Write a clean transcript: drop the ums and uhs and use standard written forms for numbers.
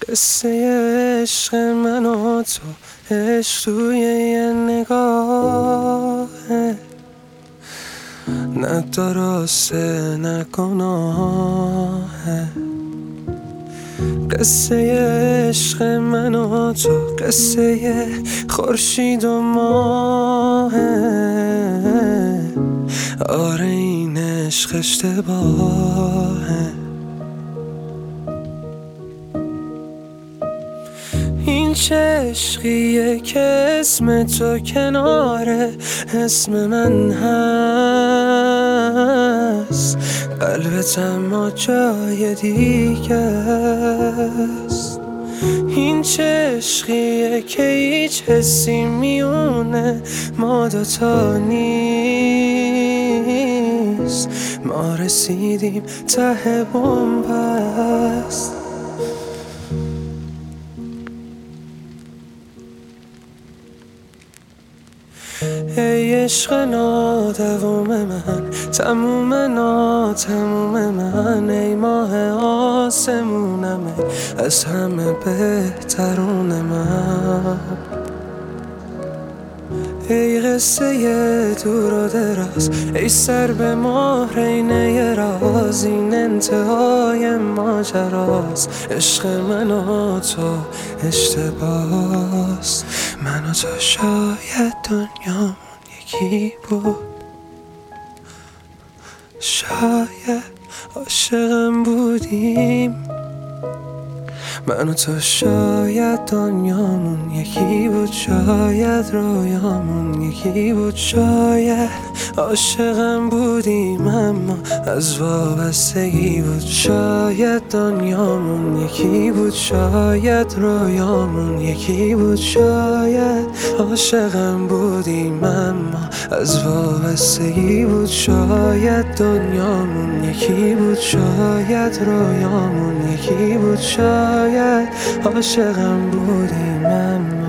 قصه عشق من و تو، عشق توی یه نگاهه، نه درسته نه گناهه. قصه عشق من و تو، قصه خورشید و ماهه. آره این عشق اشتباهه. این چه عشقیه که اسم تو کنار اسم من هست، قلبت اما جای دیگه است. این چه عشقیه که هیچ حسی میونه ما دوتا نیست، ما رسیدیم ته بن‌بست. ای عشق نادوم من، تموم ناتموم من، ای ماه آسمونم، از همه بهترون من. ای قصه دور و دراز، ای سر به مهرینه راز، این انتهای ماجراست. عشق من و تو اشتباس، من و تو شاید دنیامون یکی بود، شاید عاشقم بودیم. من و تو شاید دنیامون یکی بود، شاید رویامون یکی بود، شاید عاشقم بودیم اما از وابستگی بود. شاید دنیامون یکی بود، شاید رویامون یکی بود، شاید عاشقم بودیم اما از وابستگی بود. شاید دنیامون یکی بود، شاید رویامون یکی بود، شاید عاشقم بودیم اما